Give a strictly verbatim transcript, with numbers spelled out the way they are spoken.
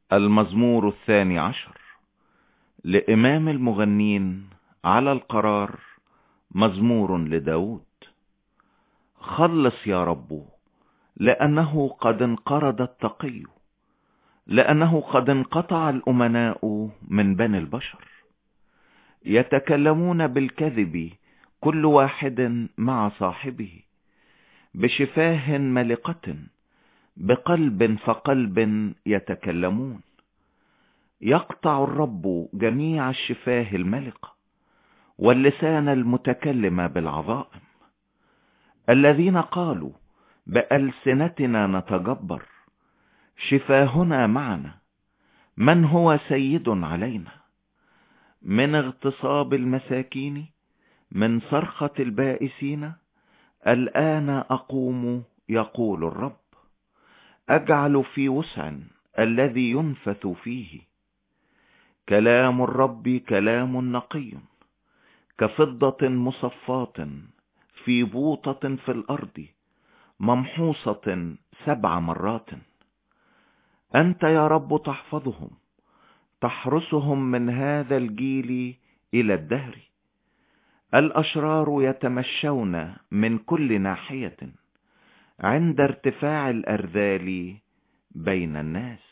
المزمور الثاني عشر لإمام المغنين على القرار، مزمور لداود. خلص يا رب، لأنه قد انقرض التقي، لأنه قد انقطع الأمناء من بني البشر. يتكلمون بالكذب كل واحد مع صاحبه، بشفاه ملقة، بقلب فقلب يتكلمون. يقطع الرب جميع الشفاه الملقة، واللسان المتكلم بالعظائم. الذين قالوا بألسنتنا نتجبر، شفاهنا معنا، من هو سيد علينا؟ من اغتصاب المساكين، من صرخة البائسين، الآن أقوم يقول الرب. أجعل في وسع الذي ينفث فيه. كلام الرب كلام نقي، كفضة مصفاة في بوطة في الأرض، ممحوصة سبع مرات. أنت يا رب تحفظهم، تحرسهم من هذا الجيل إلى الدهر. الأشرار يتمشون من كل ناحية عند ارتفاع الأرذال بين الناس.